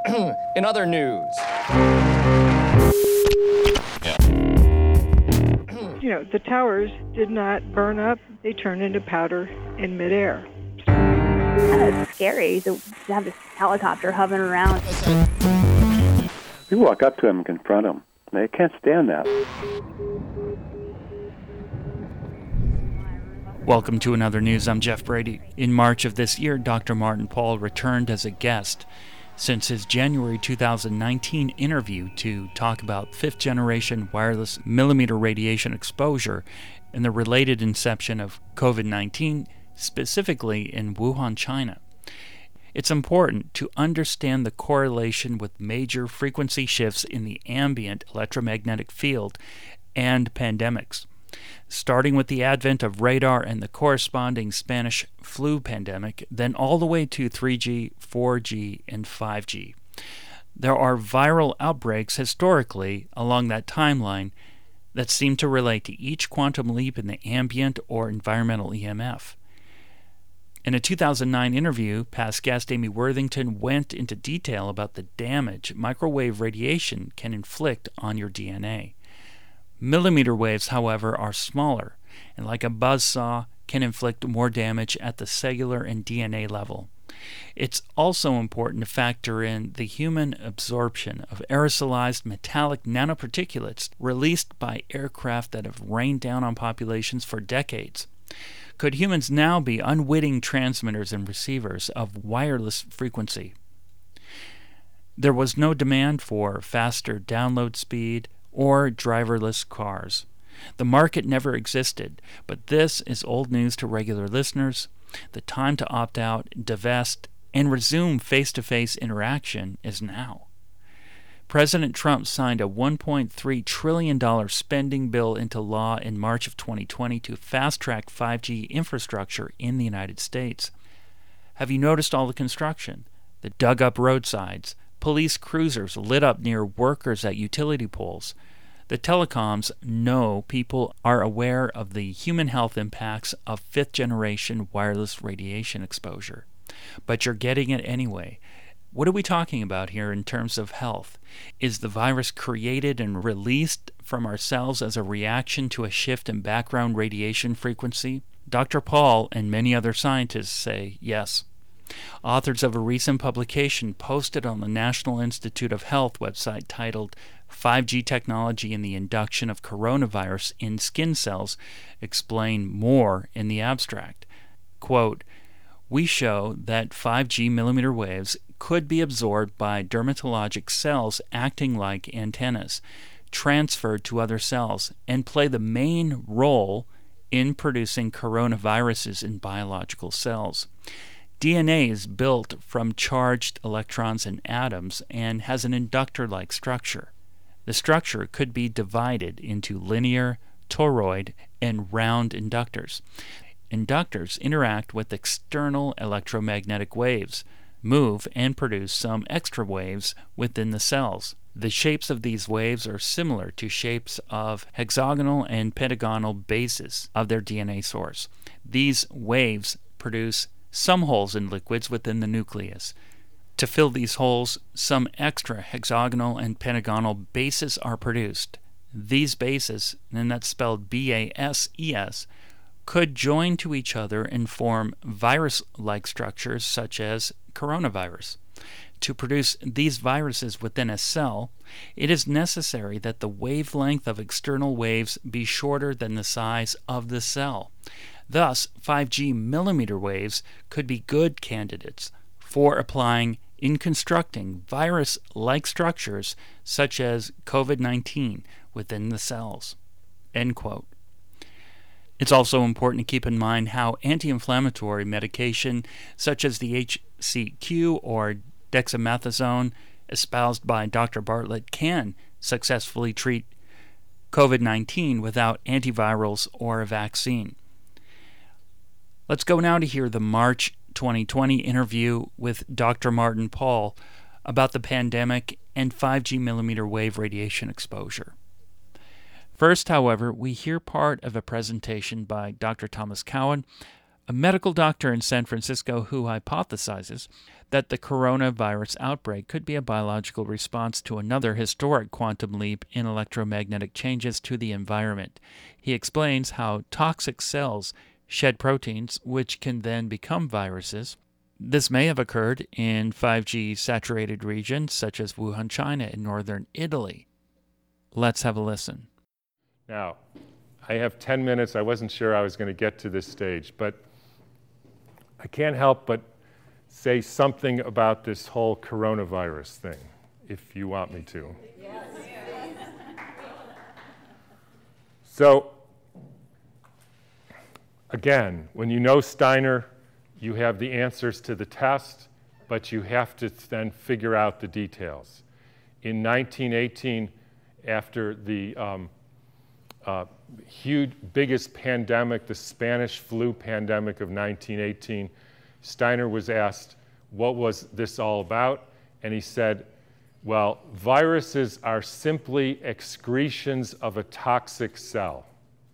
In other news. The towers did not burn up. They turned into powder in midair. It's scary to have this helicopter hovering around. You walk up to them and confront them. They can't stand that. Welcome to Another News. I'm Jeff Brady. In March of this year, Dr. Martin Pall returned as a guest since his January 2019 interview to talk about fifth-generation wireless millimeter radiation exposure and the related inception of COVID-19, specifically in Wuhan, China. It's important to understand the correlation with major frequency shifts in the ambient electromagnetic field and pandemics, starting with the advent of radar and the corresponding Spanish flu pandemic, then all the way to 3G, 4G, and 5G. There are viral outbreaks historically along that timeline that seem to relate to each quantum leap in the ambient or environmental EMF. In a 2009 interview, past guest Amy Worthington went into detail about the damage microwave radiation can inflict on your DNA. Millimeter waves, however, are smaller, and like a buzzsaw, can inflict more damage at the cellular and DNA level. It's also important to factor in the human absorption of aerosolized metallic nanoparticulates released by aircraft that have rained down on populations for decades. Could humans now be unwitting transmitters and receivers of wireless frequency? There was no demand for faster download speed or driverless cars. The market never existed, but this is old news to regular listeners. The time to opt out, divest, and resume face-to-face interaction is now. President Trump signed a $1.3 trillion spending bill into law in March of 2020 to fast-track 5G infrastructure in the United States. Have you noticed all the construction? The dug-up roadsides, police cruisers lit up near workers at utility poles. The telecoms know people are aware of the human health impacts of fifth-generation wireless radiation exposure. But you're getting it anyway. What are we talking about here in terms of health? Is the virus created and released from our cells as a reaction to a shift in background radiation frequency? Dr. Pall and many other scientists say yes. Authors of a recent publication posted on the National Institute of Health website titled 5G Technology and the Induction of Coronavirus in Skin Cells explain more in the abstract. Quote, "We show that 5G millimeter waves could be absorbed by dermatologic cells acting like antennas, transferred to other cells, and play the main role in producing coronaviruses in biological cells. DNA is built from charged electrons and atoms and has an inductor-like structure. The structure could be divided into linear, toroid, and round inductors. Inductors interact with external electromagnetic waves, move and produce some extra waves within the cells. The shapes of these waves are similar to shapes of hexagonal and pentagonal bases of their DNA source. These waves produce some holes in liquids within the nucleus. To fill these holes, some extra hexagonal and pentagonal bases are produced. These bases, and that's spelled BASES, could join to each other and form virus-like structures such as coronavirus. To produce these viruses within a cell, it is necessary that the wavelength of external waves be shorter than the size of the cell. Thus, 5G millimeter waves could be good candidates for applying in constructing virus-like structures such as COVID-19 within the cells." End quote. It's also important to keep in mind how anti-inflammatory medication such as the HCQ or dexamethasone espoused by Dr. Bartlett can successfully treat COVID-19 without antivirals or a vaccine. Let's go now to hear the March 2020 interview with Dr. Martin Pall about the pandemic and 5G millimeter wave radiation exposure. First, however, we hear part of a presentation by Dr. Thomas Cowan a medical doctor in San Francisco who hypothesizes that the coronavirus outbreak could be a biological response to another historic quantum leap in electromagnetic changes to the environment. He explains how toxic cells shed proteins which can then become viruses. This may have occurred in 5G saturated regions such as Wuhan, China, and northern Italy. Let's have a listen. Now, I have 10 minutes. I wasn't sure I was going to get to this stage, but I can't help but say something about this whole coronavirus thing, if you want me to. Yes. So, again, when you know Steiner, you have the answers to the test, but you have to then figure out the details. In 1918, after the biggest pandemic, the Spanish flu pandemic of 1918, Steiner was asked, what was this all about? And he said, well, viruses are simply excretions of a toxic cell.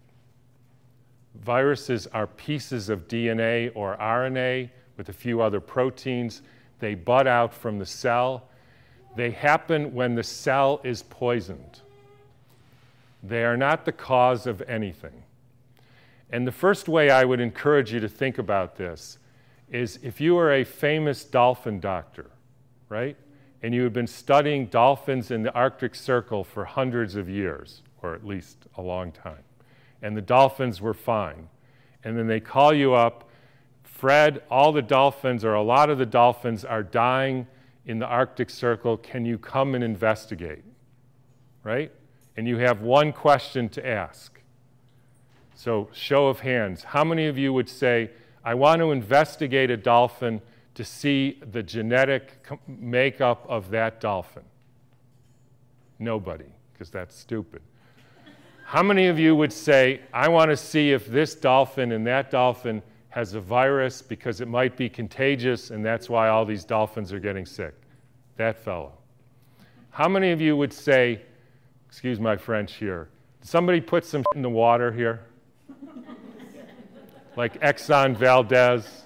Viruses are pieces of DNA or RNA with a few other proteins. They bud out from the cell. They happen when the cell is poisoned. They are not the cause of anything. And the first way I would encourage you to think about this is if you are a famous dolphin doctor, right? And you have been studying dolphins in the Arctic Circle for hundreds of years, or at least a long time, and the dolphins were fine. And then they call you up, Fred, all the dolphins, or a lot of the dolphins are dying in the Arctic Circle. Can you come and investigate? Right? And you have one question to ask. So, show of hands. How many of you would say, I want to investigate a dolphin to see the genetic makeup of that dolphin? Nobody, because that's stupid. How many of you would say, I want to see if this dolphin and that dolphin has a virus because it might be contagious and that's why all these dolphins are getting sick? That fellow. How many of you would say, excuse my French here, did somebody put some in the water here? Like Exxon Valdez?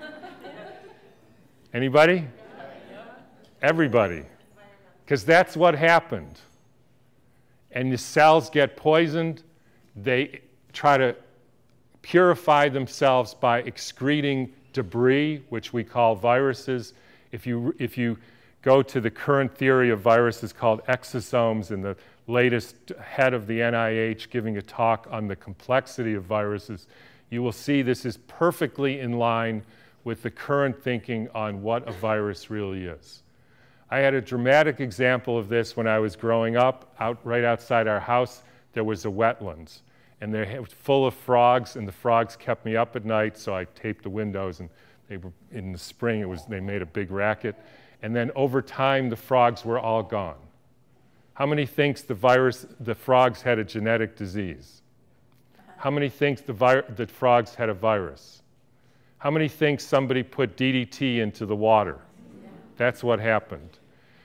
Anybody? Everybody. Because that's what happened. And the cells get poisoned. They try to purify themselves by excreting debris, which we call viruses. If you go to the current theory of viruses called exosomes, and the latest head of the NIH giving a talk on the complexity of viruses, you will see this is perfectly in line with the current thinking on what a virus really is. I had a dramatic example of this when I was growing up. Right outside our house, there was a wetlands, and they were full of frogs, and the frogs kept me up at night, so I taped the windows, and they were, in the spring, they made a big racket. And then over time, the frogs were all gone. How many thinks the frogs had a genetic disease? How many thinks the frogs had a virus? How many think somebody put DDT into the water? That's what happened.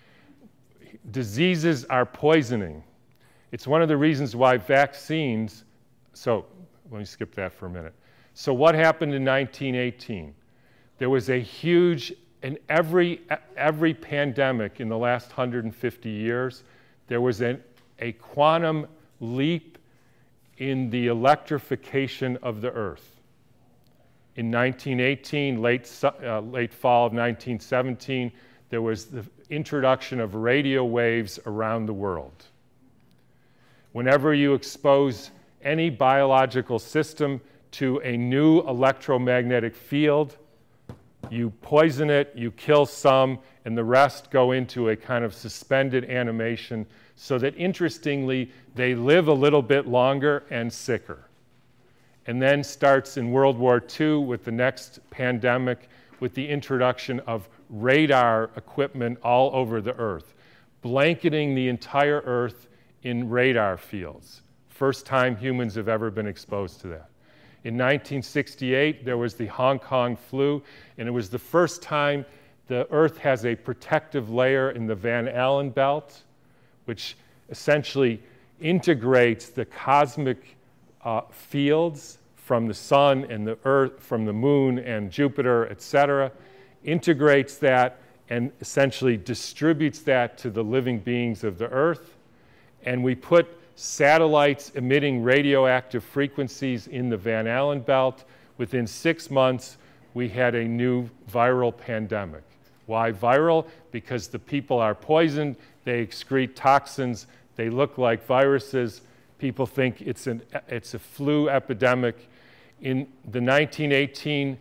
Diseases are poisoning. It's one of the reasons why vaccines, so let me skip that for a minute. So what happened in 1918? There was a huge, in every pandemic in the last 150 years, there was a quantum leap in the electrification of the Earth. In 1918, late fall of 1917, there was the introduction of radio waves around the world. Whenever you expose any biological system to a new electromagnetic field, you poison it, you kill some, and the rest go into a kind of suspended animation so that, interestingly, they live a little bit longer and sicker. And then starts in World War II with the next pandemic with the introduction of radar equipment all over the Earth, blanketing the entire Earth in radar fields. First time humans have ever been exposed to that. In 1968, there was the Hong Kong flu, and it was the first time the Earth has a protective layer in the Van Allen belt, which essentially integrates the cosmic fields from the sun and the earth, from the moon and Jupiter, etc., integrates that and essentially distributes that to the living beings of the earth. And we put satellites emitting radioactive frequencies in the Van Allen belt. Within 6 months, we had a new viral pandemic. Why viral? Because the people are poisoned, they excrete toxins, they look like viruses. People think it's a flu epidemic. In the 1918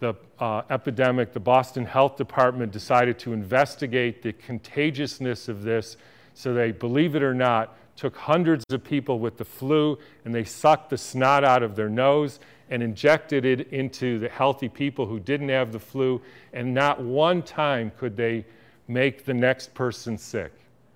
epidemic, the Boston Health Department decided to investigate the contagiousness of this. So they, believe it or not, took hundreds of people with the flu and they sucked the snot out of their nose and injected it into the healthy people who didn't have the flu, and not one time could they make the next person sick.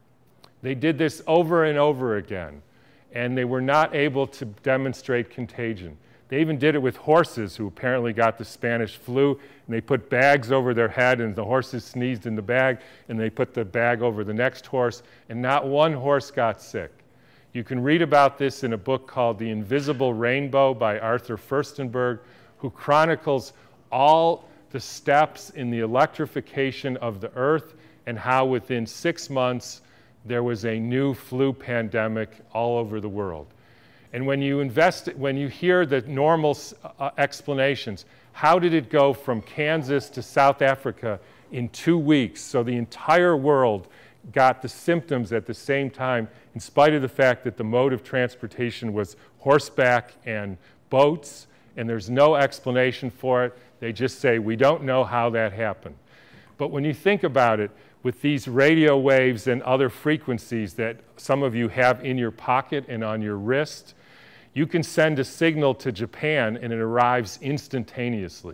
They did this over and over again, and they were not able to demonstrate contagion. They even did it with horses who apparently got the Spanish flu, and they put bags over their head, and the horses sneezed in the bag, and they put the bag over the next horse, and not one horse got sick. You can read about this in a book called The Invisible Rainbow by Arthur Furstenberg, who chronicles all the steps in the electrification of the earth and how within 6 months there was a new flu pandemic all over the world. And when you hear the normal explanations, how did it go from Kansas to South Africa in 2 weeks? So the entire world got the symptoms at the same time, in spite of the fact that the mode of transportation was horseback and boats, and there's no explanation for it. They just say, we don't know how that happened. But when you think about it, with these radio waves and other frequencies that some of you have in your pocket and on your wrist, you can send a signal to Japan and it arrives instantaneously.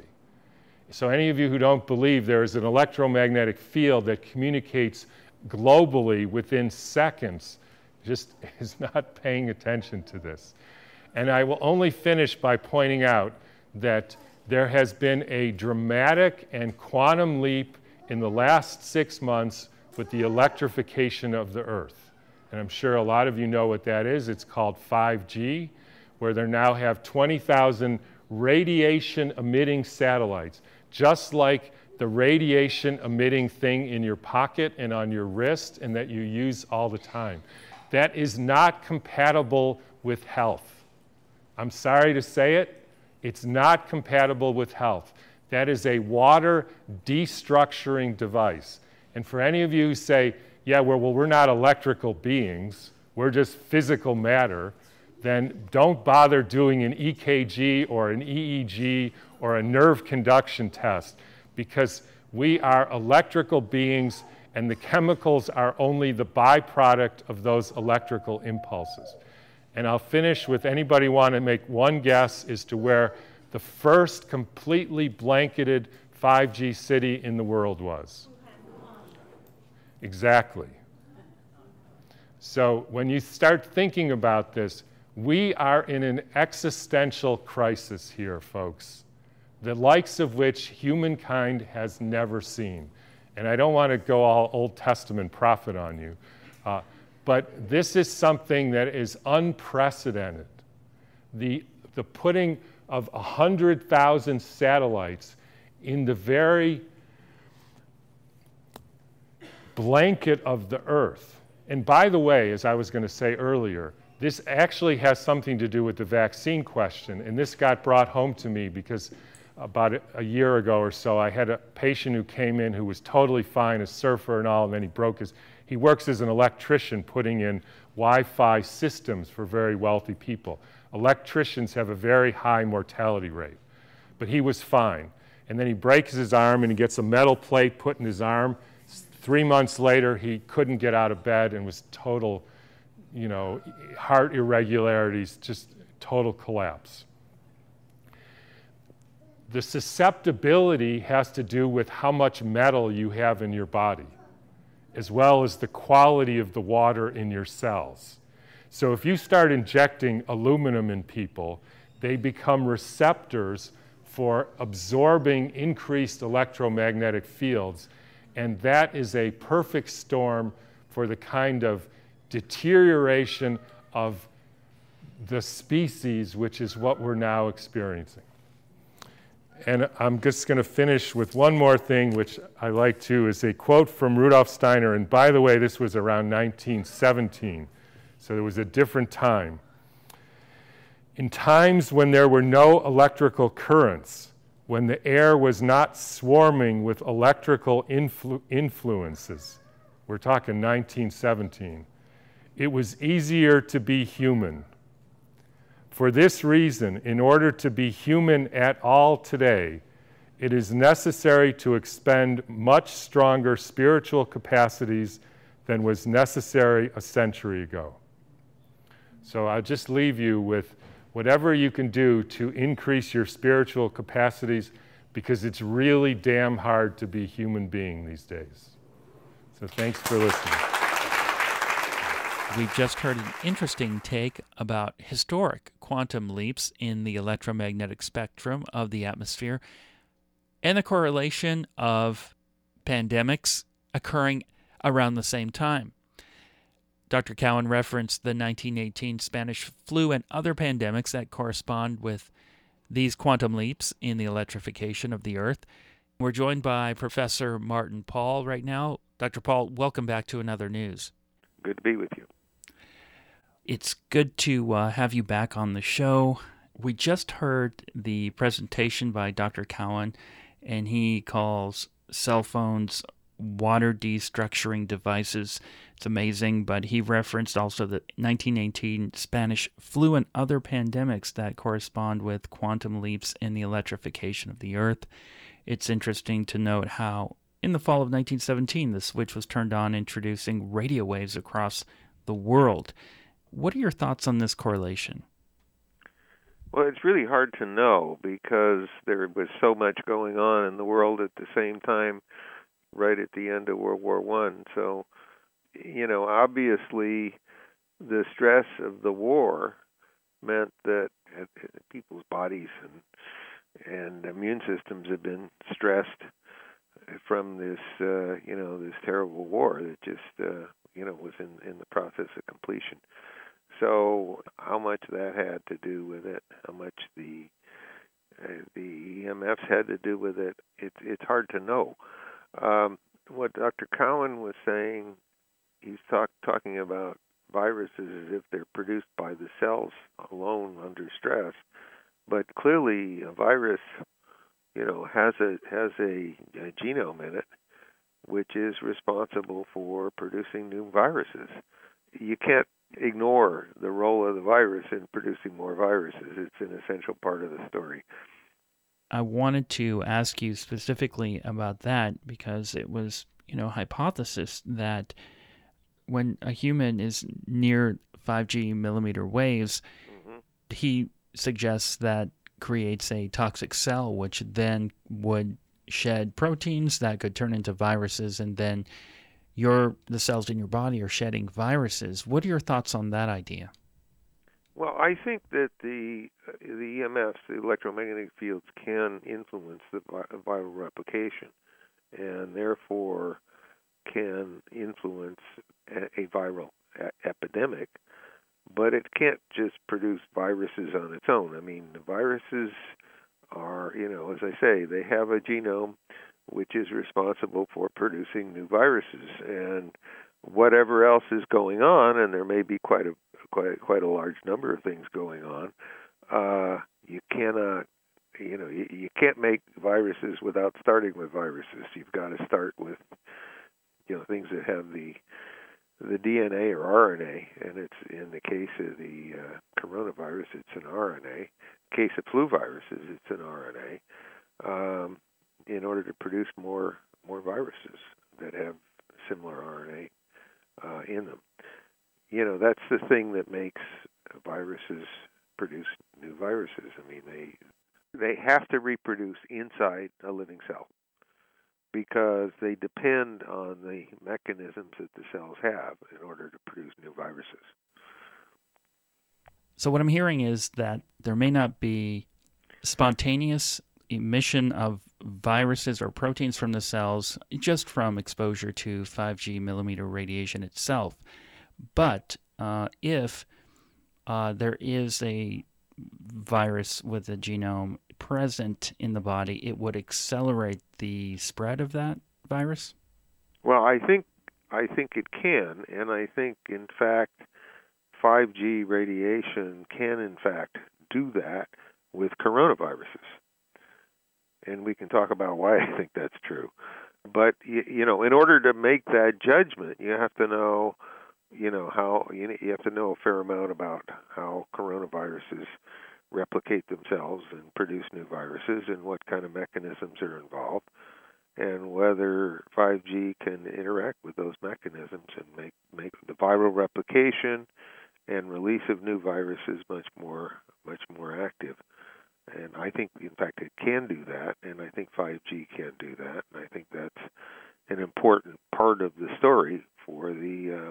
So any of you who don't believe there is an electromagnetic field that communicates globally within seconds just is not paying attention to this. And I will only finish by pointing out that there has been a dramatic and quantum leap in the last 6 months with the electrification of the earth. And I'm sure a lot of you know what that is. It's called 5G, where they now have 20,000 radiation-emitting satellites, just like the radiation-emitting thing in your pocket and on your wrist and that you use all the time. That is not compatible with health. I'm sorry to say it, it's not compatible with health. That is a water destructuring device. And for any of you who say, yeah, well, we're not electrical beings, we're just physical matter, then don't bother doing an EKG or an EEG or a nerve conduction test, because we are electrical beings and the chemicals are only the byproduct of those electrical impulses. And I'll finish with, anybody want to make one guess as to where the first completely blanketed 5G city in the world was? Exactly. So when you start thinking about this, we are in an existential crisis here, folks, the likes of which humankind has never seen. And I don't want to go all Old Testament prophet on you, but this is something that is unprecedented. The putting of 100,000 satellites in the very blanket of the earth. And by the way, as I was going to say earlier, this actually has something to do with the vaccine question, and this got brought home to me because about a year ago or so, I had a patient who came in who was totally fine, a surfer and all, and then he works as an electrician putting in Wi-Fi systems for very wealthy people. Electricians have a very high mortality rate, but he was fine. And then he breaks his arm and he gets a metal plate put in his arm. 3 months later, he couldn't get out of bed and was total, heart irregularities, just total collapse. The susceptibility has to do with how much metal you have in your body, as well as the quality of the water in your cells. So if you start injecting aluminum in people, they become receptors for absorbing increased electromagnetic fields, and that is a perfect storm for the kind of deterioration of the species, which is what we're now experiencing. And I'm just going to finish with one more thing, which I like too, is a quote from Rudolf Steiner. And by the way, this was around 1917, so there was a different time. In times when there were no electrical currents, when the air was not swarming with electrical influences, we're talking 1917, it was easier to be human. For this reason, in order to be human at all today, it is necessary to expend much stronger spiritual capacities than was necessary a century ago. So I'll just leave you with whatever you can do to increase your spiritual capacities, because it's really damn hard to be a human being these days. So thanks for listening. We've just heard an interesting take about historic quantum leaps in the electromagnetic spectrum of the atmosphere and the correlation of pandemics occurring around the same time. Dr. Cowan referenced the 1918 Spanish flu and other pandemics that correspond with these quantum leaps in the electrification of the Earth. We're joined by Professor Martin Pall right now. Dr. Pall, welcome back to Another News. Good to be with you. It's good to have you back on the show. We just heard the presentation by Dr. Cowan, and he calls cell phones water destructuring devices. It's amazing, but he referenced also the 1918 Spanish flu and other pandemics that correspond with quantum leaps in the electrification of the Earth. It's interesting to note how in the fall of 1917, the switch was turned on, introducing radio waves across the world. What are your thoughts on this correlation? Well, it's really hard to know because there was so much going on in the world at the same time, right at the end of World War I. So, obviously the stress of the war meant that people's bodies and immune systems have been stressed from this, this terrible war that just, was in the process of completion. So how much that had to do with it, how much the EMFs had to do with it, it's hard to know. What Dr. Cowan was saying, he's talking about viruses as if they're produced by the cells alone under stress, but clearly a virus, has a genome in it, which is responsible for producing new viruses. You can't ignore the role of the virus in producing more viruses. It's an essential part of the story. I wanted to ask you specifically about that because it was, hypothesis that when a human is near 5G millimeter waves, he suggests that creates a toxic cell, which then would shed proteins that could turn into viruses, and then the cells in your body are shedding viruses. What are your thoughts on that idea? Well, I think that the EMFs, the electromagnetic fields, can influence the viral replication, and therefore can influence a viral epidemic. But it can't just produce viruses on its own. I mean, the viruses are, as I say, they have a genome which is responsible for producing new viruses, and whatever else is going on, and there may be quite a large number of things going on. You cannot, you can't make viruses without starting with viruses. You've got to start with, things that have the DNA or RNA, and it's in the case of the coronavirus, it's an RNA. In the case of flu viruses, it's an RNA. In order to produce more viruses that have similar RNA in them. That's the thing that makes viruses produce new viruses. I mean, they have to reproduce inside a living cell because they depend on the mechanisms that the cells have in order to produce new viruses. So what I'm hearing is that there may not be spontaneous emission of viruses or proteins from the cells just from exposure to 5G millimeter radiation itself. But if there is a virus with a genome present in the body, it would accelerate the spread of that virus? Well, I think it can, and I think, in fact, 5G radiation can, in fact, do that with coronaviruses. And we can talk about why I think that's true. But, in order to make that judgment, you have to know, how you have to know a fair amount about how coronaviruses replicate themselves and produce new viruses and what kind of mechanisms are involved, and whether 5G can interact with those mechanisms and make the viral replication and release of new viruses much more active. And I think, in fact, it can do that, and I think 5G can do that, and I think that's an important part of the story for the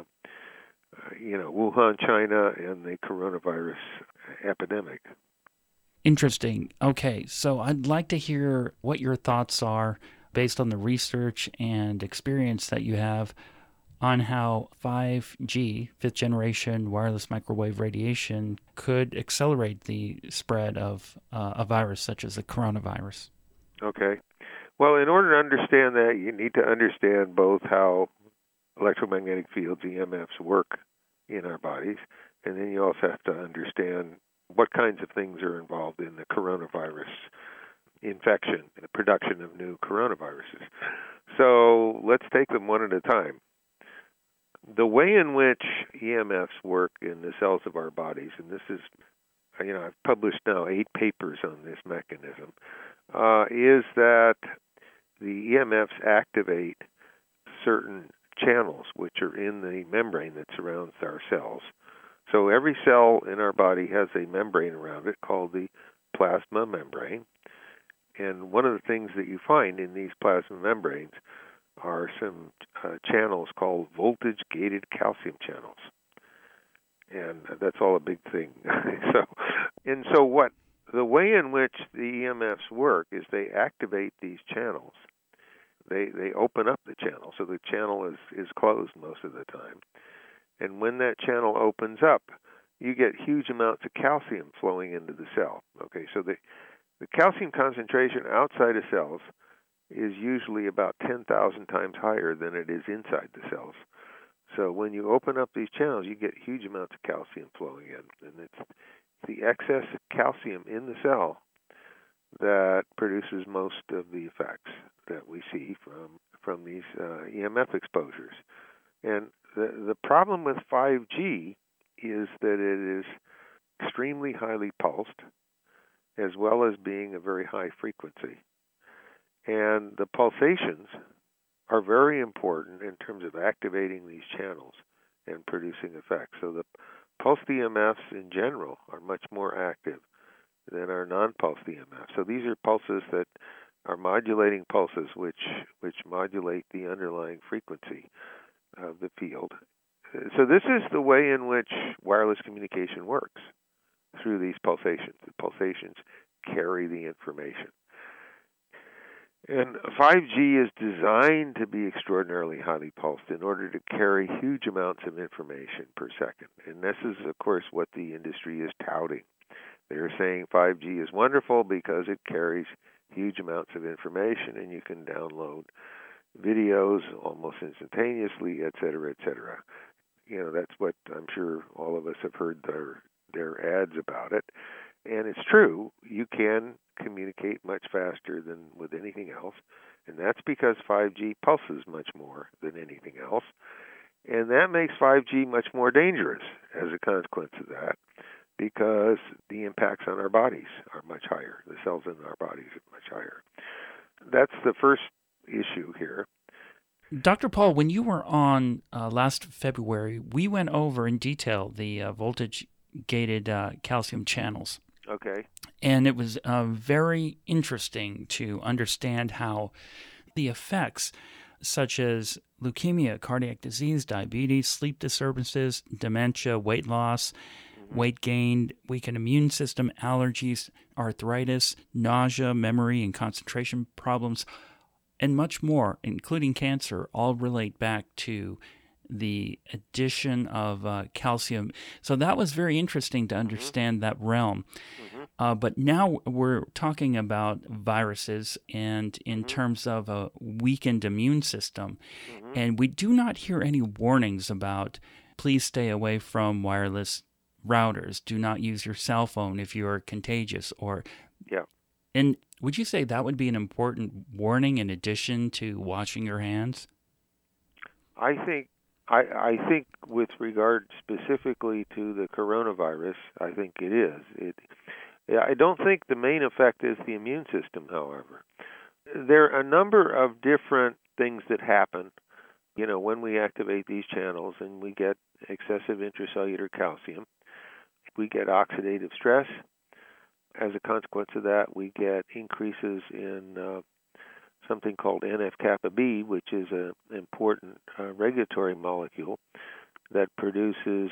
Wuhan, China, and the coronavirus epidemic. Interesting. Okay, so I'd like to hear what your thoughts are based on the research and experience that you have on how 5G, fifth generation wireless microwave radiation, could accelerate the spread of a virus such as the coronavirus. Okay. Well, in order to understand that, you need to understand both how electromagnetic fields, EMFs, work in our bodies, and then you also have to understand what kinds of things are involved in the coronavirus infection, the production of new coronaviruses. So let's take them one at a time. The way in which EMFs work in the cells of our bodies, and this is, I've published now 8 papers on this mechanism, is that the EMFs activate certain channels which are in the membrane that surrounds our cells. So every cell in our body has a membrane around it called the plasma membrane. And one of the things that you find in these plasma membranes are some channels called voltage-gated calcium channels. And that's all a big thing. So what the way in which the EMFs work is they activate these channels. They open up the channel, so the channel is closed most of the time. And when that channel opens up, you get huge amounts of calcium flowing into the cell. Okay, so the calcium concentration outside of cells is usually about 10,000 times higher than it is inside the cells. So when you open up these channels, you get huge amounts of calcium flowing in. And it's the excess calcium in the cell that produces most of the effects that we see from these EMF exposures. And the problem with 5G is that it is extremely highly pulsed, as well as being a very high frequency. And the pulsations are very important in terms of activating these channels and producing effects. So the pulsed EMFs in general are much more active than our non-pulsed EMFs. So these are pulses that are modulating pulses which modulate the underlying frequency of the field. So this is the way in which wireless communication works, through these pulsations. The pulsations carry the information. And 5G is designed to be extraordinarily highly pulsed in order to carry huge amounts of information per second. And this is, of course, what the industry is touting. They're saying 5G is wonderful because it carries huge amounts of information and you can download videos almost instantaneously, et cetera, et cetera. That's what I'm sure all of us have heard their ads about it. And it's true, you can communicate much faster than with anything else, and that's because 5G pulses much more than anything else, and that makes 5G much more dangerous as a consequence of that, because the impacts on our bodies are much higher. The cells in our bodies are much higher. That's the first issue here. Dr. Paul, when you were on last February, we went over in detail the voltage-gated calcium channels. Okay. And it was very interesting to understand how the effects, such as leukemia, cardiac disease, diabetes, sleep disturbances, dementia, weight loss, weight gain, weakened immune system, allergies, arthritis, nausea, memory and concentration problems, and much more, including cancer, all relate back to the addition of calcium. So that was very interesting to understand that realm. But now we're talking about viruses and in terms of a weakened immune system. And we do not hear any warnings about please stay away from wireless routers. Do not use your cell phone if you're contagious. And would you say that would be an important warning in addition to washing your hands? I think with regard specifically to the coronavirus, I think it is. I don't think the main effect is the immune system, however. There are a number of different things that happen, when we activate these channels and we get excessive intracellular calcium. We get oxidative stress. As a consequence of that, we get increases in something called NF-kappa B, which is an important regulatory molecule that produces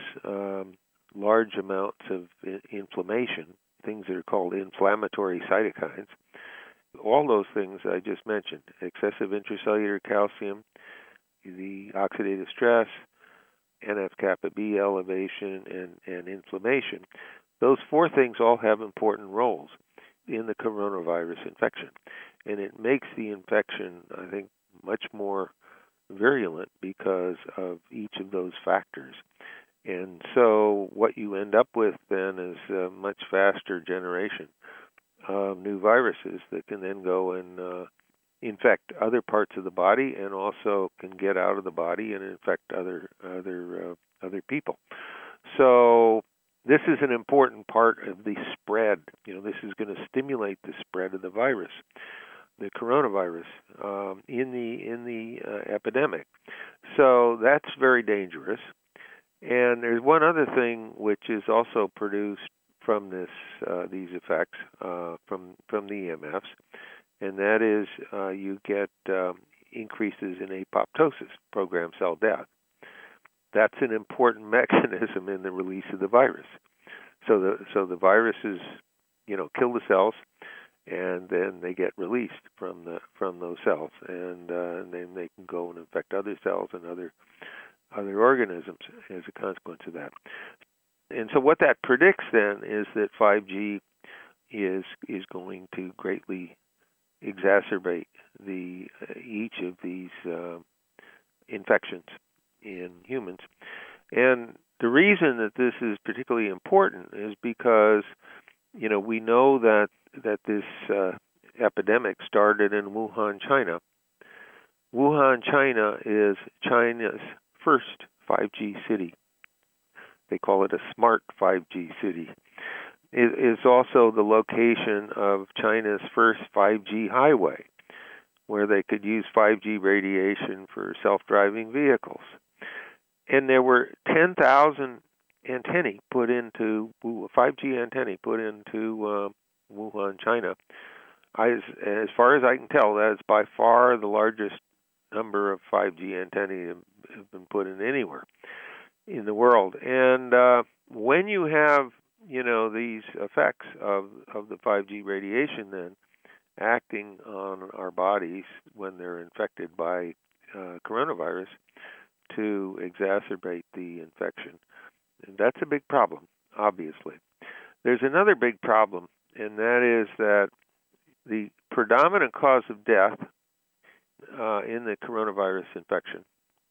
large amounts of inflammation, things that are called inflammatory cytokines. All those things I just mentioned, excessive intracellular calcium, the oxidative stress, NF-kappa B elevation, and inflammation. Those four things all have important roles in the coronavirus infection. And it makes the infection, I think, much more virulent because of each of those factors. And so what you end up with then is a much faster generation of new viruses that can then go and infect other parts of the body and also can get out of the body and infect other people. So this is an important part of the spread. This is going to stimulate the spread of the virus, the coronavirus, in the epidemic. So that's very dangerous. And there's one other thing which is also produced from these effects from the EMFs, and that is you get increases in apoptosis, programmed cell death. That's an important mechanism in the release of the virus. So the viruses, kill the cells, and then they get released from those cells, and then they can go and infect other cells and other organisms as a consequence of that. And so what that predicts then is that 5G is going to greatly exacerbate each of these infections in humans. And the reason that this is particularly important is because we know that this epidemic started in Wuhan, China. Wuhan, China is China's first 5G city. They call it a smart 5G city. It is also the location of China's first 5G highway, where they could use 5G radiation for self-driving vehicles. And there were 10,000 antennae put into 5G antennae put into Wuhan, China. As far as I can tell, that is by far the largest number of 5G antennae have been put in anywhere in the world. And when you have these effects of the 5G radiation then acting on our bodies when they're infected by coronavirus to exacerbate the infection, and that's a big problem, obviously. There's another big problem, and that is that the predominant cause of death in the coronavirus infection,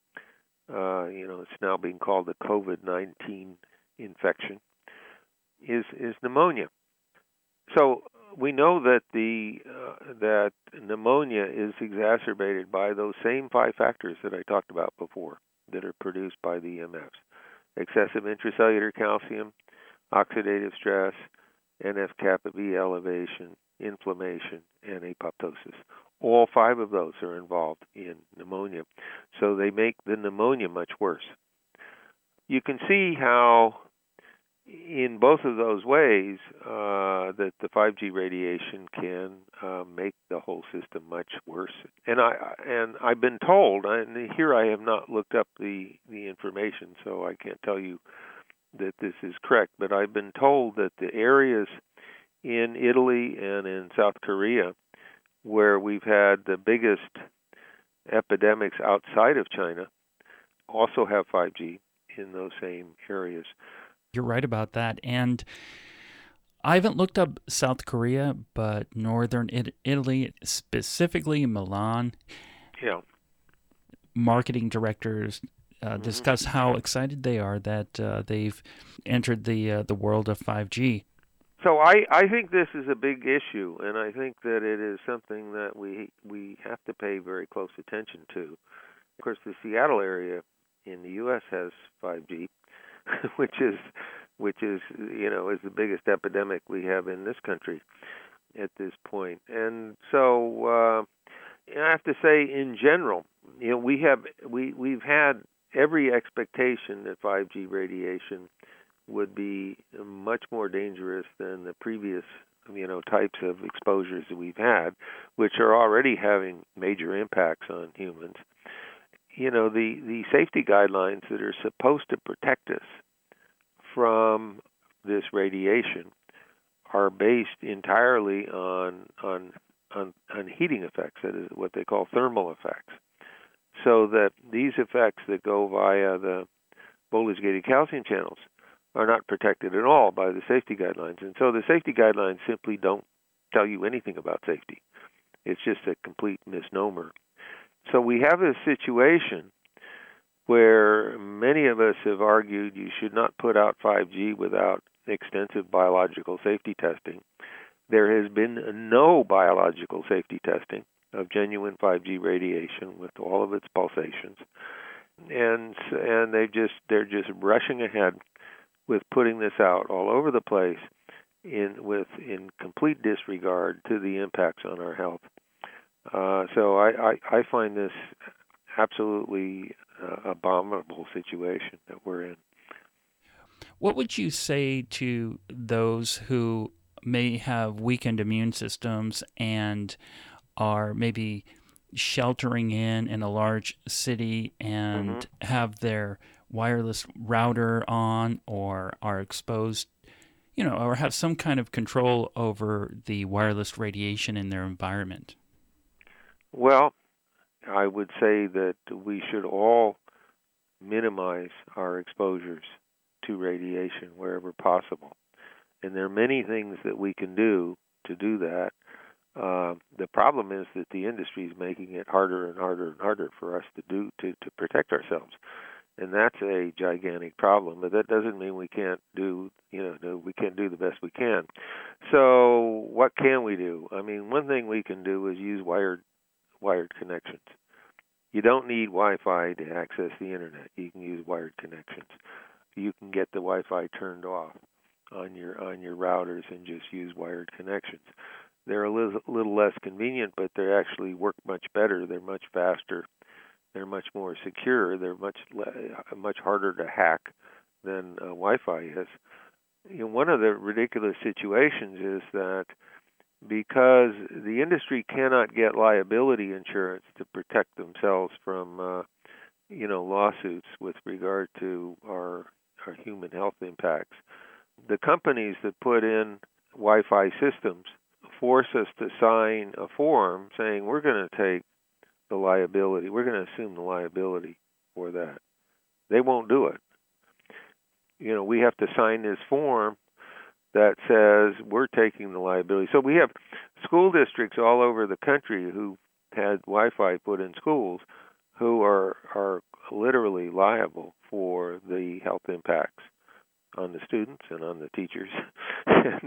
it's now being called the COVID-19 infection, is pneumonia. So we know that that pneumonia is exacerbated by those same 5 factors that I talked about before that are produced by the EMFs: excessive intracellular calcium, oxidative stress, NF-kappa B elevation, inflammation, and apoptosis. All 5 of those are involved in pneumonia, so they make the pneumonia much worse. You can see how in both of those ways that the 5G radiation can make the whole system much worse. And I've been told, and here I have not looked up the information, so I can't tell you that this is correct, but I've been told that the areas in Italy and in South Korea where we've had the biggest epidemics outside of China also have 5G in those same areas. You're right about that. And I haven't looked up South Korea, but northern Italy, specifically Milan, marketing directors discuss how excited they are that they've entered the world of 5G. So I think this is a big issue, and I think that it is something that we have to pay very close attention to. Of course, the Seattle area in the U.S. has 5G, which is is the biggest epidemic we have in this country at this point. And so I have to say, in general, we've had every expectation that 5G radiation would be much more dangerous than the previous types of exposures that we've had, which are already having major impacts on humans. The safety guidelines that are supposed to protect us from this radiation are based entirely on heating effects, that is what they call thermal effects. So that these effects that go via the voltage-gated calcium channels are not protected at all by the safety guidelines. And so the safety guidelines simply don't tell you anything about safety. It's just a complete misnomer. So we have this situation where many of us have argued you should not put out 5G without extensive biological safety testing. There has been no biological safety testing of genuine 5G radiation with all of its pulsations, and they're just rushing ahead with putting this out all over the place in complete disregard to the impacts on our health. So I find this absolutely abominable situation that we're in. What would you say to those who may have weakened immune systems and are maybe sheltering in a large city and have their wireless router on, or are exposed, or have some kind of control over the wireless radiation in their environment? Well, I would say that we should all minimize our exposures to radiation wherever possible. And there are many things that we can do to do that. The problem is that the industry is making it harder and harder and harder for us to protect ourselves. And that's a gigantic problem, but that doesn't mean we can't do the best we can. So what can we do? I mean, one thing we can do is use wired connections. You don't need Wi-Fi to access the internet. You can use wired connections. You can get the Wi-Fi turned off on your routers and just use wired connections. They're a little less convenient, but they actually work much better. They're much faster. They're much more secure. They're much harder to hack than Wi-Fi is. One of the ridiculous situations is that because the industry cannot get liability insurance to protect themselves from lawsuits with regard to our human health impacts, the companies that put in Wi-Fi systems force us to sign a form saying we're going to take the liability. We're going to assume the liability for that. They won't do it. We have to sign this form that says we're taking the liability. So we have school districts all over the country who had Wi-Fi put in schools who are literally liable for the health impacts on the students and on the teachers. And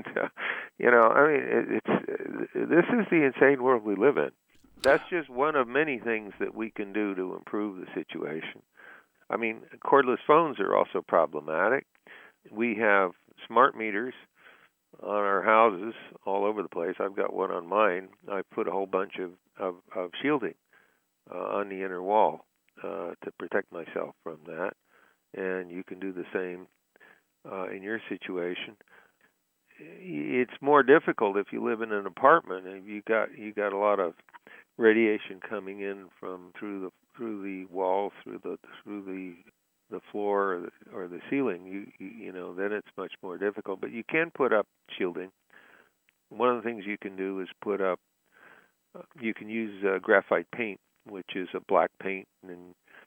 this is the insane world we live in. That's just one of many things that we can do to improve the situation. I mean, cordless phones are also problematic. We have smart meters on our houses all over the place. I've got one on mine. I put a whole bunch of shielding on the inner wall to protect myself from that. And you can do the same in your situation. It's more difficult if you live in an apartment and you got a lot of radiation coming in from through the walls, through the floor or the ceiling. Then it's much more difficult. But you can put up shielding. One of the things you can do is put up. You can use graphite paint, which is a black paint, and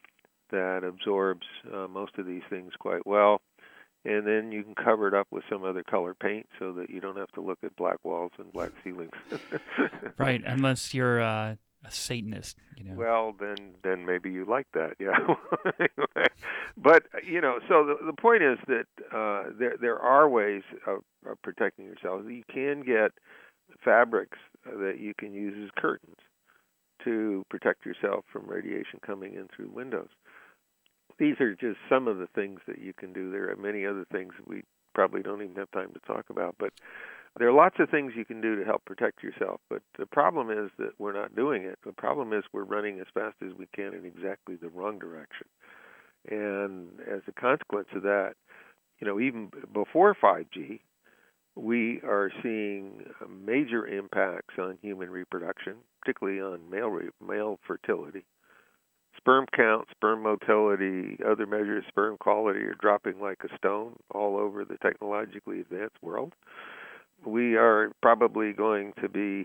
that absorbs most of these things quite well. And then you can cover it up with some other color paint so that you don't have to look at black walls and black ceilings. Right, unless you're a Satanist, Well, then maybe you like that, yeah. But so the point is that there are ways of protecting yourself. You can get fabrics that you can use as curtains to protect yourself from radiation coming in through windows. These are just some of the things that you can do. There are many other things we probably don't even have time to talk about, but there are lots of things you can do to help protect yourself. But the problem is that we're not doing it. The problem is we're running as fast as we can in exactly the wrong direction. And as a consequence of that, even before 5G, we are seeing major impacts on human reproduction, particularly on male fertility. Sperm count, sperm motility, other measures of sperm quality are dropping like a stone all over the technologically advanced world. We are probably going to be,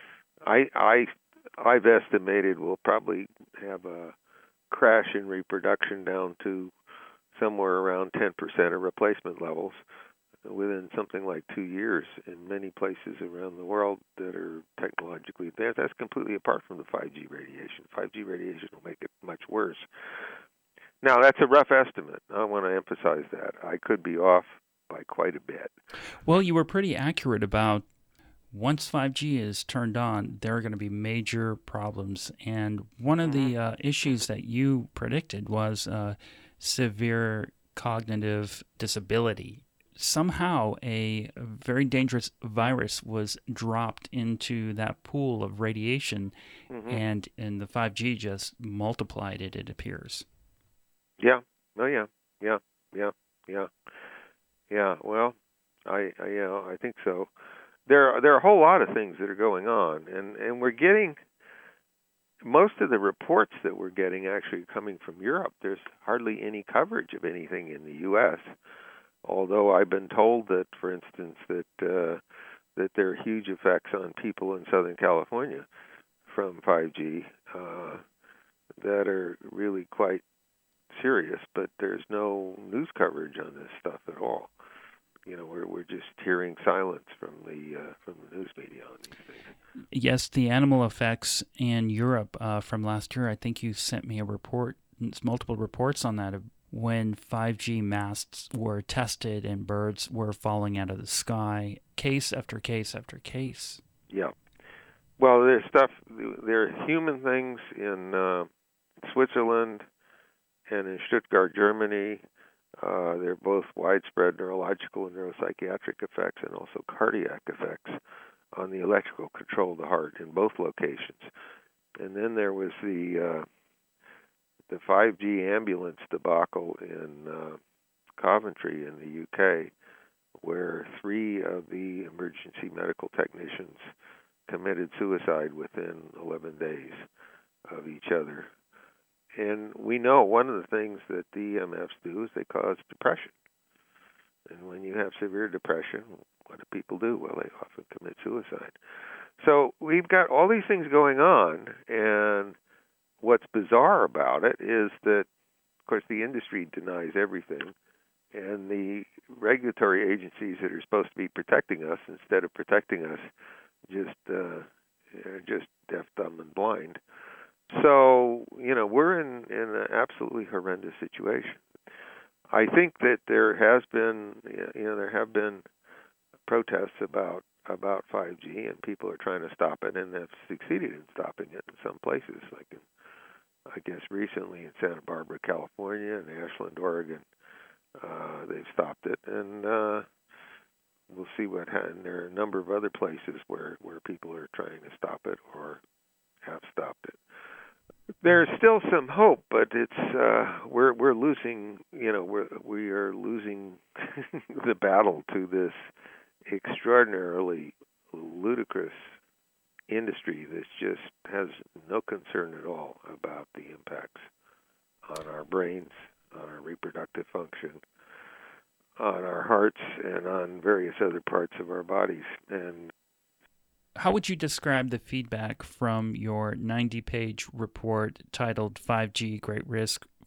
I've estimated we'll probably have a crash in reproduction down to somewhere around 10% of replacement levels within something like 2 years in many places around the world that are technologically advanced. That's completely apart from the 5G radiation. 5G radiation will make it much worse. Now, that's a rough estimate. I want to emphasize that. I could be off by quite a bit. Well, you were pretty accurate about once 5G is turned on, there are going to be major problems. And one of the issues that you predicted was severe cognitive disability. Somehow a very dangerous virus was dropped into that pool of radiation, and the 5G just multiplied it, it appears. Yeah. Oh, yeah. Well, I think so. There are a whole lot of things that are going on, and we're getting most of the reports that we're getting actually coming from Europe. There's hardly any coverage of anything in the U.S., although I've been told that, for instance, that there are huge effects on people in Southern California from 5G that are really quite serious, but there's no news coverage on this stuff at all. We're just hearing silence from the news media on these things. Yes, the animal effects in Europe from last year. I think you sent me a report, multiple reports on that, of when 5G masts were tested and birds were falling out of the sky, case after case after case. Yeah. Well, there are human things in Switzerland and in Stuttgart, Germany. There are both widespread neurological and neuropsychiatric effects and also cardiac effects on the electrical control of the heart in both locations. And then there was the 5G ambulance debacle in Coventry in the UK, where 3 of the emergency medical technicians committed suicide within 11 days of each other. And we know one of the things that the EMFs do is they cause depression. And when you have severe depression, what do people do? Well, they often commit suicide. So we've got all these things going on, and what's bizarre about it is that, of course, the industry denies everything, and the regulatory agencies that are supposed to be protecting us, instead of protecting us, just deaf, dumb, and blind. So, we're in an absolutely horrendous situation. I think that there have been protests about 5G, and people are trying to stop it, and have succeeded in stopping it in some places, like I guess recently in Santa Barbara, California, and Ashland, Oregon. They've stopped it, and we'll see what happens. There are a number of other places where people are trying to stop it or have stopped it. There's still some hope, but it's we're losing. We are losing the battle to this extraordinarily ludicrous industry that just has no concern at all about the impacts on our brains, on our reproductive function, on our hearts, and on various other parts of our bodies. And how would you describe the feedback from your 90-page report titled 5G Great Risk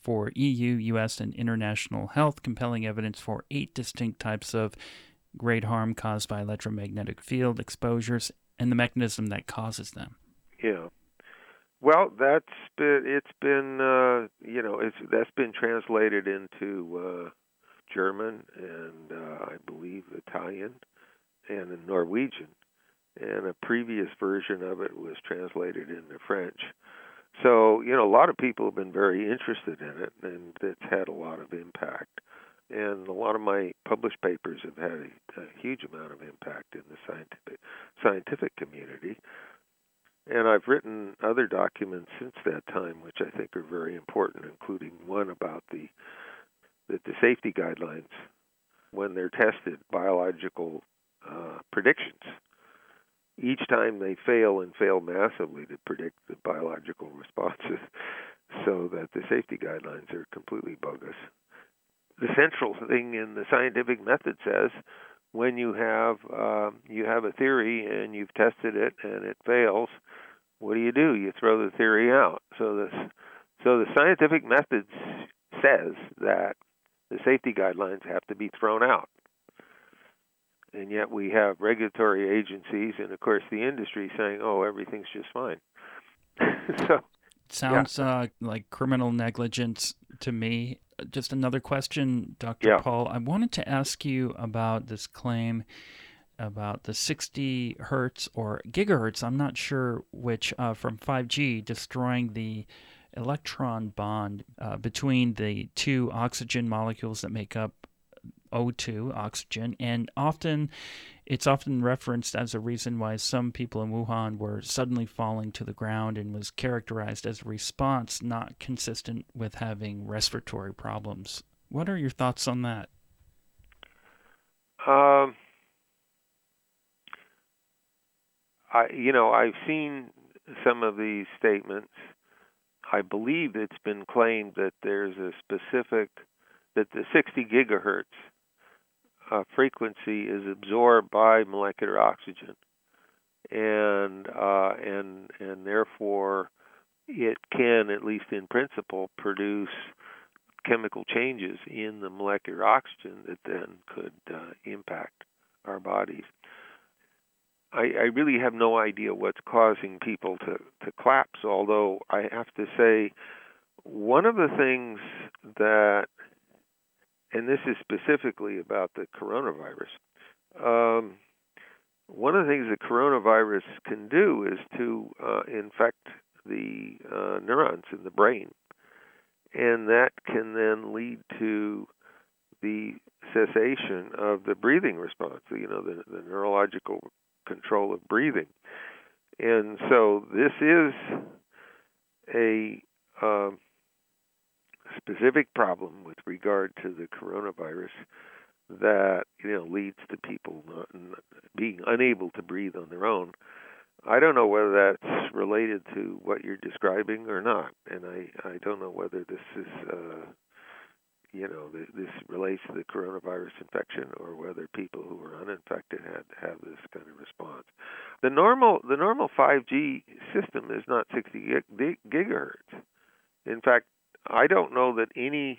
for EU, US, and international health, compelling evidence for 8 distinct types of great harm caused by electromagnetic field exposures and the mechanism that causes them. Yeah. Well, that's been translated into German and I believe Italian and in Norwegian, and a previous version of it was translated into French. So, a lot of people have been very interested in it, and it's had a lot of impact. And a lot of my published papers have had a huge amount of impact in the scientific community. And I've written other documents since that time, which I think are very important, including one about the safety guidelines when they're tested, biological predictions. Each time they fail and fail massively to predict the biological responses, so that the safety guidelines are completely bogus. The central thing in the scientific method says when you have a theory and you've tested it and it fails, what do? You throw the theory out. So the scientific method says that the safety guidelines have to be thrown out. And yet we have regulatory agencies and, of course, the industry saying, oh, everything's just fine. Sounds like criminal negligence to me. Just another question, Dr. Paul. I wanted to ask you about this claim about the 60 hertz or gigahertz, I'm not sure which, from 5G, destroying the electron bond between the two oxygen molecules that make up O2, oxygen, and it's often referenced as a reason why some people in Wuhan were suddenly falling to the ground, and was characterized as a response not consistent with having respiratory problems. What are your thoughts on that? I've seen some of these statements. I believe it's been claimed that there's that the 60 gigahertz frequency is absorbed by molecular oxygen, and therefore it can, at least in principle, produce chemical changes in the molecular oxygen that then could impact our bodies. I really have no idea what's causing people to collapse, although I have to say one of the things that, and this is specifically about the coronavirus, one of the things the coronavirus can do is to infect the neurons in the brain, and that can then lead to the cessation of the breathing response, the neurological control of breathing. And so this is a specific problem with regard to the coronavirus that leads to people being unable to breathe on their own. I don't know whether that's related to what you're describing or not, and I don't know whether this is this relates to the coronavirus infection, or whether people who are uninfected have this kind of response. The normal 5G system is not 60 gigahertz. In fact, I don't know that any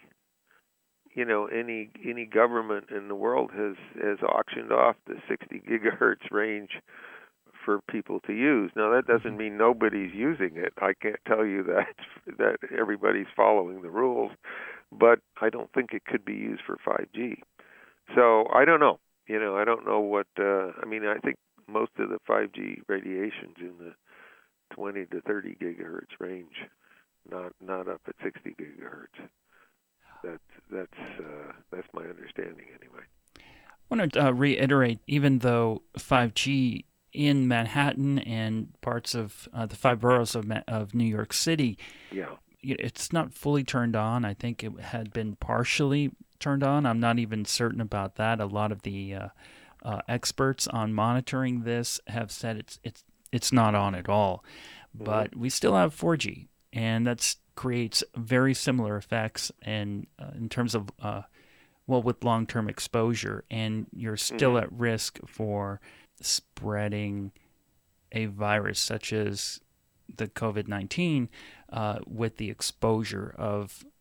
government in the world has auctioned off the 60 gigahertz range for people to use. Now, that doesn't mean nobody's using it. I can't tell you that everybody's following the rules, but I don't think it could be used for 5G. So I don't know. I don't know what. I think most of the 5G radiation's in the 20 to 30 gigahertz range, not up at 60 gigahertz. That's my understanding anyway. I want to reiterate, even though 5G in Manhattan and parts of the 5 boroughs of New York City, it's not fully turned on. I think it had been partially turned on. I'm not even certain about that. A lot of the experts on monitoring this have said it's not on at all. Mm-hmm. But we still have 4G, and that creates very similar effects in terms of with long-term exposure, and you're still at risk for spreading a virus such as the COVID-19 with the exposure of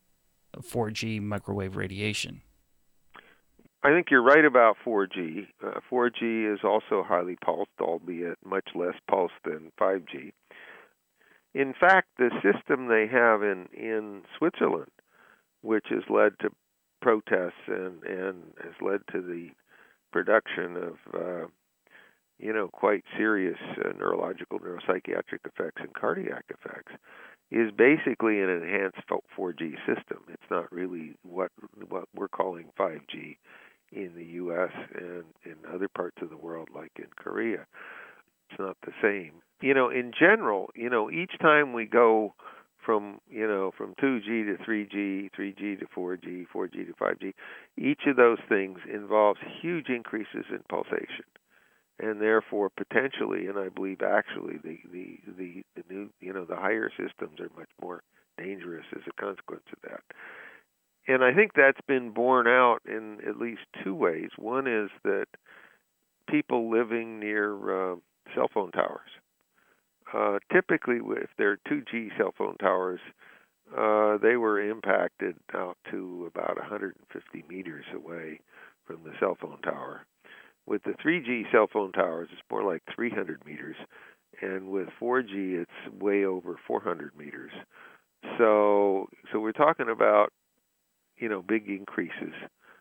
4G microwave radiation. I think you're right about 4G. 4G is also highly pulsed, albeit much less pulsed than 5G. In fact, the system they have in Switzerland, which has led to protests and has led to the production of quite serious neurological, neuropsychiatric effects and cardiac effects, is basically an enhanced 4G system. It's not really what we're calling 5G in the U.S. and in other parts of the world, like in Korea. It's not the same. In general, each time we go from 2G to 3G, 3G to 4G, 4G to 5G, each of those things involves huge increases in pulsation. And therefore, potentially, and I believe actually, the new, the higher systems are much more dangerous as a consequence of that. And I think that's been borne out in at least two ways. One is that people living near cell phone towers, typically, if they're 2G cell phone towers, they were impacted out to about 150 meters away from the cell phone tower. With the 3G cell phone towers, it's more like 300 meters, and with 4G, it's way over 400 meters. So we're talking about, big increases,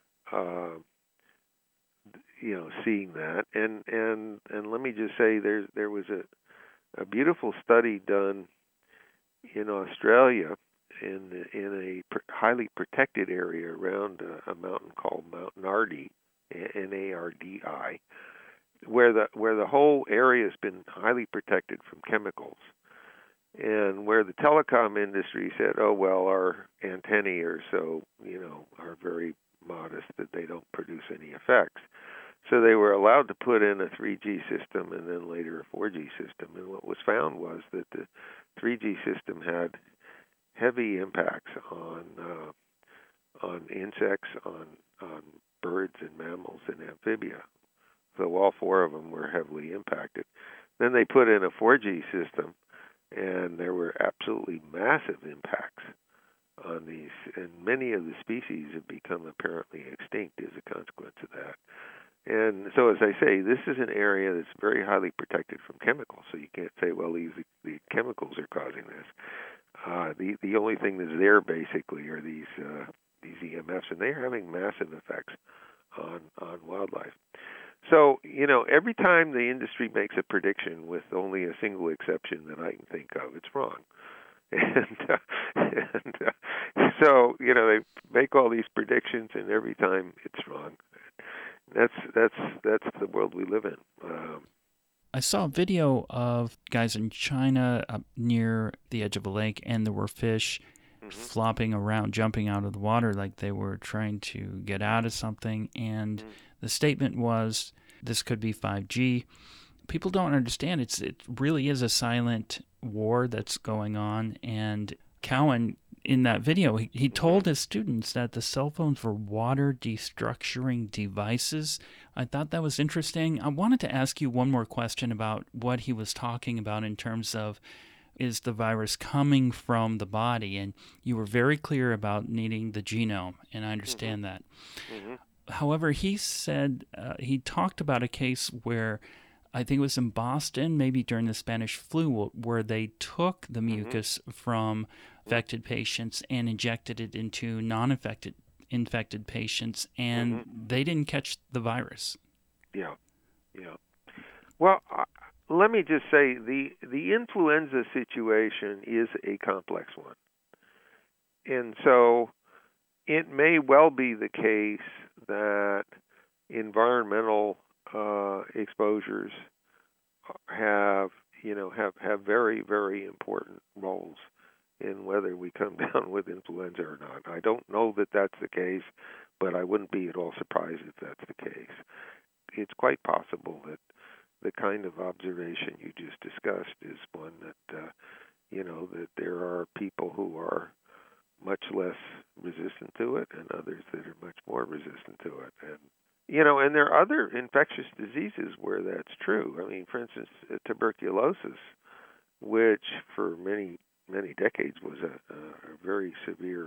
seeing that. And let me just say, there was a beautiful study done in Australia in a highly protected area around a mountain called Mount Nardi, Nardi, where the whole area has been highly protected from chemicals, and where the telecom industry said, "Oh well, our antennae are are very modest that they don't produce any effects." So they were allowed to put in a 3G system and then later a 4G system. And what was found was that the 3G system had heavy impacts on insects, on birds and mammals and amphibia. So all four of them were heavily impacted. Then they put in a 4G system, and there were absolutely massive impacts on these. And many of the species have become apparently extinct as a consequence of that. And so, as I say, this is an area that's very highly protected from chemicals. So you can't say, well, the chemicals are causing this. The only thing that's there basically are these EMFs, and they're having massive effects on wildlife. So, every time the industry makes a prediction, with only a single exception that I can think of, it's wrong. So, they make all these predictions, and every time it's wrong. That's the world we live in. I saw a video of guys in China up near the edge of a lake, and there were fish flopping around, jumping out of the water like they were trying to get out of something. And the statement was, this could be 5G. People don't understand. It really is a silent war that's going on. And Cowan, in that video, he told his students that the cell phones were water destructuring devices. I thought that was interesting. I wanted to ask you one more question about what he was talking about in terms of, is the virus coming from the body? And you were very clear about needing the genome, and I understand that. However, he said, he talked about a case where, I think it was in Boston, maybe during the Spanish flu, where they took the mucus from infected patients and injected it into infected patients, and they didn't catch the virus. Yeah. Well, let me just say, the influenza situation is a complex one. And so it may well be the case that environmental exposures have very, very important roles in whether we come down with influenza or not. I don't know that that's the case, but I wouldn't be at all surprised if that's the case. It's quite possible that the kind of observation you just discussed is one that, that there are people who are much less resistant to it and others that are much more resistant to it. And there are other infectious diseases where that's true. I mean, for instance, tuberculosis, which for many decades was a very severe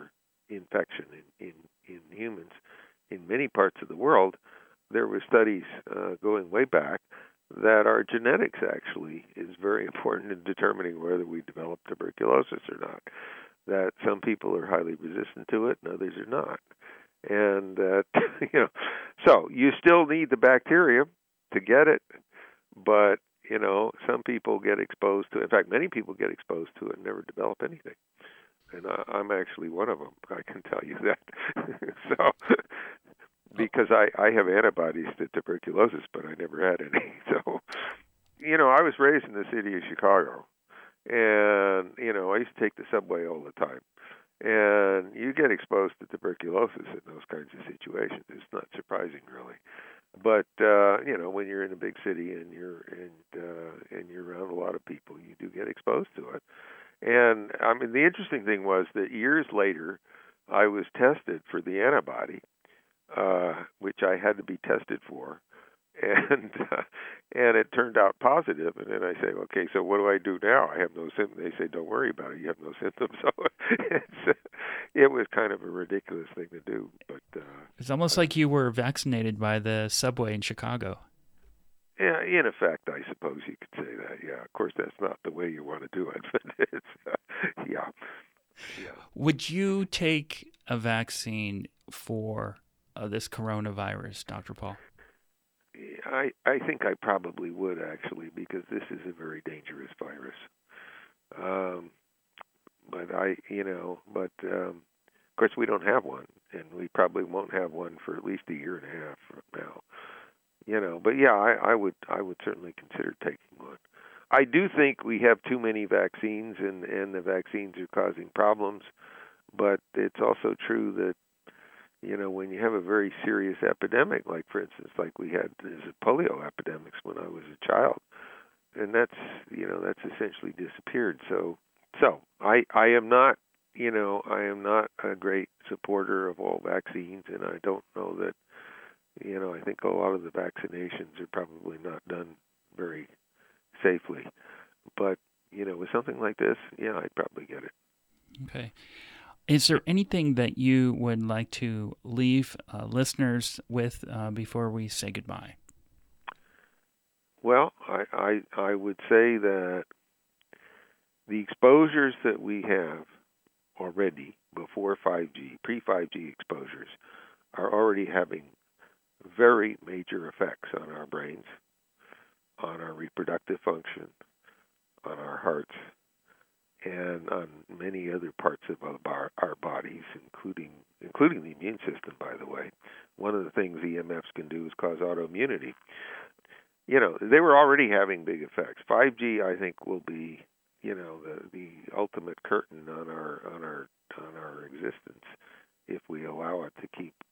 infection in humans. In many parts of the world, there were studies going way back that our genetics actually is very important in determining whether we develop tuberculosis or not. That some people are highly resistant to it and others are not. And that, so you still need the bacteria to get it, but, some people get exposed to it. In fact, many people get exposed to it and never develop anything. And I'm actually one of them, I can tell you that. So, because I have antibodies to tuberculosis, but I never had any. So, I was raised in the city of Chicago, and, I used to take the subway all the time. And you get exposed to tuberculosis in those kinds of situations. It's not surprising, really. But when you're in a big city and you're around a lot of people, you do get exposed to it. And I mean, the interesting thing was that years later, I was tested for the antibody, which I had to be tested for, and it turned out positive. And then I say, okay, so what do I do now? I have no symptoms. They say, don't worry about it. You have no symptoms. So it was kind of a ridiculous thing to do. But it's almost like you were vaccinated by the subway in Chicago. Yeah, in effect, I suppose you could say that. Yeah, of course, that's not the way you want to do it, but it's yeah. Would you take a vaccine for this coronavirus, Dr. Paul? I think I probably would, actually, because this is a very dangerous virus. Of course, we don't have one, and we probably won't have one for at least a year and a half from now. But yeah, I would certainly consider taking one. I do think we have too many vaccines, and the vaccines are causing problems. But it's also true that, when you have a very serious epidemic, like, for instance, like we had the polio epidemics when I was a child, and that's essentially disappeared. So I am not, I am not a great supporter of all vaccines, and I don't know that, I think a lot of the vaccinations are probably not done very safely. But, with something like this, yeah, I'd probably get it. Okay. Is there anything that you would like to leave listeners with before we say goodbye? Well, I would say that the exposures that we have already before 5G, pre-5G exposures, are already having very major effects on our brains, on our reproductive function, on our hearts, and on many other parts of our bodies, including the immune system, by the way. One of the things EMFs can do is cause autoimmunity. They were already having big effects. 5G, I think, will be, the ultimate curtain on our existence if we allow it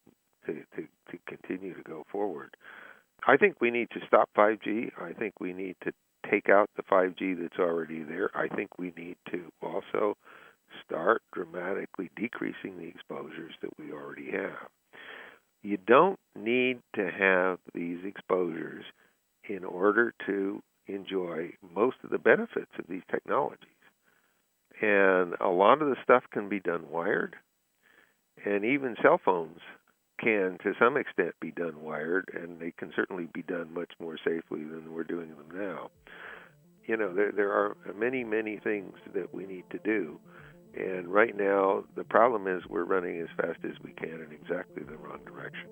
to continue to go forward. I think we need to stop 5G. I think we need to take out the 5G that's already there. I think we need to also start dramatically decreasing the exposures that we already have. You don't need to have these exposures in order to enjoy most of the benefits of these technologies. And a lot of the stuff can be done wired, and even cell phones can, to some extent, be done wired, and they can certainly be done much more safely than we're doing them now. There are many, many things that we need to do, and right now the problem is we're running as fast as we can in exactly the wrong direction.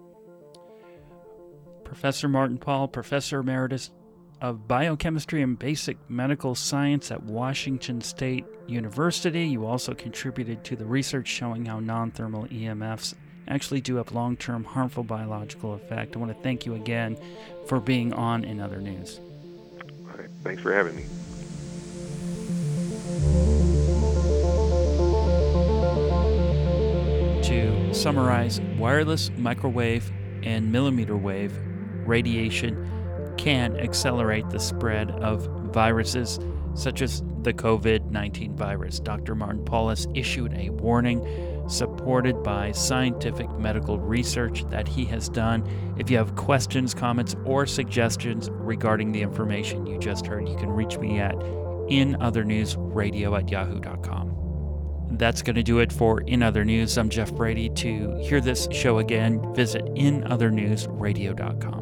Professor Martin Pall, Professor Emeritus of Biochemistry and Basic Medical Science at Washington State University. You also contributed to the research showing how non-thermal EMFs actually do have long-term harmful biological effect. I want to thank you again for being on In Other News. All right. Thanks for having me. To summarize, wireless, microwave, and millimeter wave radiation can accelerate the spread of viruses such as the COVID-19 virus. Dr. Martin Pall has issued a warning supported by scientific medical research that he has done. If you have questions, comments, or suggestions regarding the information you just heard, you can reach me at inothernewsradio@yahoo.com. That's going to do it for In Other News. I'm Jeff Brady. To hear this show again, visit inothernewsradio.com.